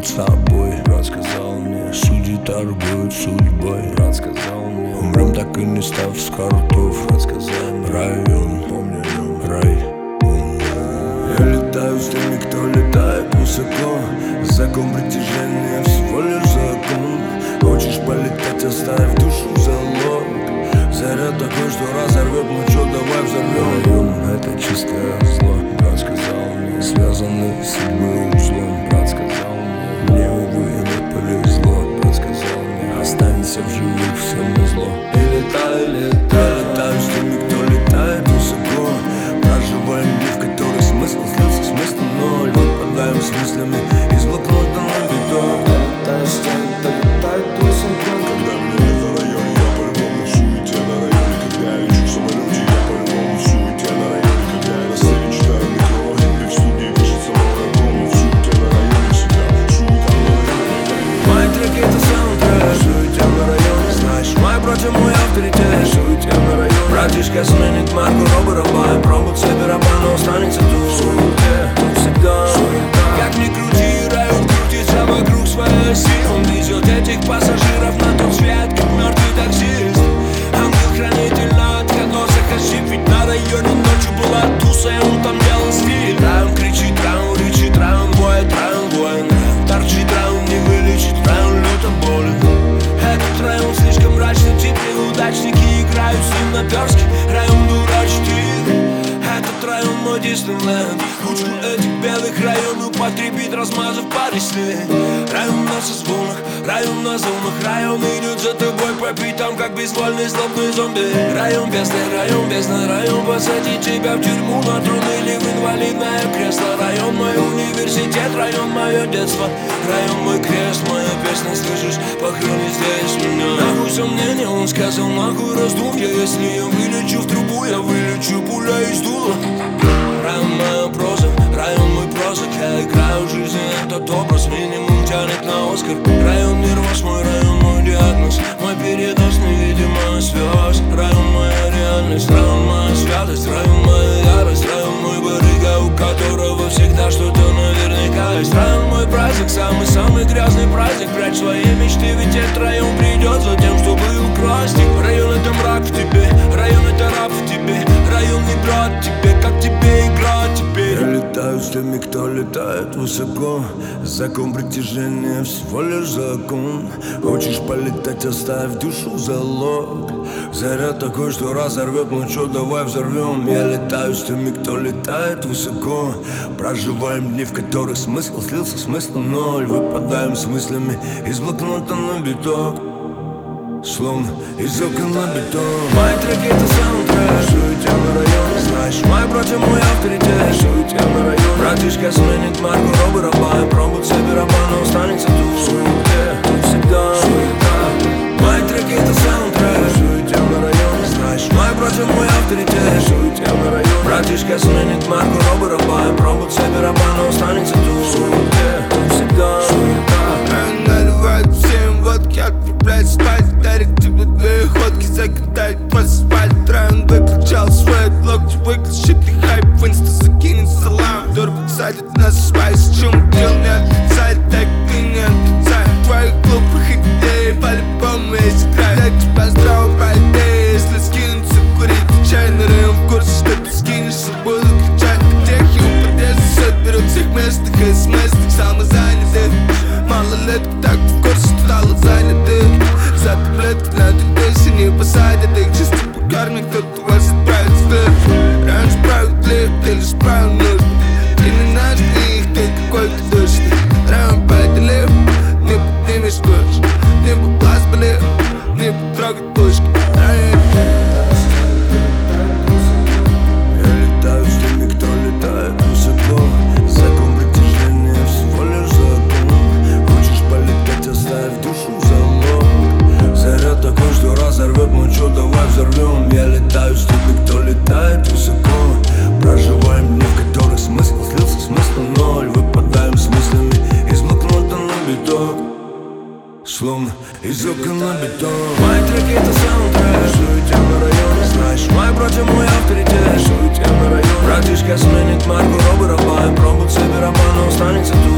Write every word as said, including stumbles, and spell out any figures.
торгуют собой. Брат сказал мне, судьи торгуют судьбой. Брат сказал мне, умрем так и не став с картов. Брат сказал мне, район, помню о нем, рай. Я летаю с теми, кто летает высоко. Закон притяжения всего лишь закон. Хочешь полетать, оставь душу залог. Заряд такой, что разорвет, ну чё, давай взорвем. Район, это чистое зло. Брат сказал мне, связаны судьбы узлом. Брат сказал мне, мне, увы, не повезло. Брат сказал мне, останься в живых, всем назло. И летай, летай, летаю с теми, кто летает высоко. Проживаем дни, в которых смысл слился, смысл ноль. Выпадаем с мыслями из блокнота на бетон. Летаю с теми, кто летает высоко. Когда меня нет на районе, я по-любому в суете на районе. Когда я лечу в самолете, я по-любому в суете на районе. Когда я на сцене читаю микро, и в студии пишется мой альбом. В суете на районе всегда, суета на районе. Мои треки это саундтрек, суете на районе. Знаешь, мой против мой авторитет, суете на районе. Братишка сменит марку, робы рабаем, пробуют себе раба, но останется тут. В суете, тут всегда суета. Как ни крути, район крутится вокруг своей оси. Он везет этих пассажиров на тот свет, как мертвый таксист. Ангел-хранитель на отходосах, ошиб, ведь на районе ночью была туса, и он там делал стиль. Район кричит, район рычит, район воет, район воин. Торчит, район не вылечит, район люто болен. Этот район слишком мрачный, тип неудачники играют с ним наперстки. Район дурачит их. Этот район мой Диснейленд. Кучку этих белых район употребит, размазав по весне. Район на созвонах, район на зонах. Район идет за тобой по пятам, как безвольный злобный зомби. Район бездны, район бездна, район посадит тебя в тюрьму на трон или в инвалидное кресло. Район мой университет, район мое детство. Район мой крест, моя песня, слышишь, похорони здесь меня. Нахуй сомнения, он сказал, нахуй раздумья. Если я вылечу в трубу, я вылечу пуля из дула. Район моя проза, район мой проза. Я играю в жизни, этот образ минимум тянет на Оскар. Район мир ваш, мой район, мой диагноз. Мой передоз, невидимая связь. Район моя реальность, район моя святость. Район моя ярость, район мой барыга, у которого всегда что-то наверняка есть. Район мой праздник, самый-самый грязный праздник. Прячь свои мечты, ведь этот район придет за тем, чтобы украсть их. Район это мрак в тебе, район это раб в тебе. Район не брат тебе, как тебе играть теперь. Я летаю с теми, кто летает высоко. Закон притяжения всего лишь закон. Хочешь полетать, оставь душу в залог. Заряд такой, что разорвет, ну чё, давай взорвем. Я летаю с теми, кто летает высоко. Проживаем дни, в которых смысл слился, смысл ноль. Выпадаем с мыслями из блокнота на биток. Словно из окон на бетон. Мои треки это саундтрек, суете на районе. Знаешь, мой против мой авторитет, суете на районе. Братишка сменит марку, робы рабаем, пробуют себе раба, но останется тут. В суете, тут всегда суета. Мои треки это саундтрек, суете на районе. Знаешь, мой против мой авторитет, суете на районе. Братишка сменит марку, робы рабаем, пробуют себе раба, но останется тут. В суете, тут всегда суета. Наливают всем водки, отправляют спать. Дарит тебе две ходки, закатает под спальт. Район выключал свой локти, выключит и хайп. В инста закинет салам, дорого садит на спайс. Чем дел не отрицает, так и не отрицает. Твоих глупых идей по-любому есть край. Я тебя здраво пройти, если скинуться курить чай. На район в курсе, что ты скинешься, буду кричать. Техи у подъезда соберут всех местных смс-ных самозанятых. Малолетки так в курсе, стало занятых. За таблетки на дедесе не посадят их. Чисто покормит, кто-то вас отправит в стыд. Район справедлив, ты лишь правил нужно. Ты не наш их, ты какой-то душный. Район поделив, не поднимешь курс. Небо глаз болит, не потрогать пушки. Я летаю с теми, кто летает высоко. Закон притяжения всего лишь закон. Хочешь полетать, оставь душу в залог. Заряд такой, что разорвет, ну чё, давай взорвем. Я летаю с теми, кто летает высоко. Проживаем дни, в которых смысл слился, смысл ноль. Выпадаем с мыслями из блокнота на биток. Словно из окон на бетон. Мои треки это саундтрек, суете на районе. Знаешь, мой против мой авторитет, суете на районе. Братишка сменит марку, робы рабаем, пробуют себе раба, но останется тут.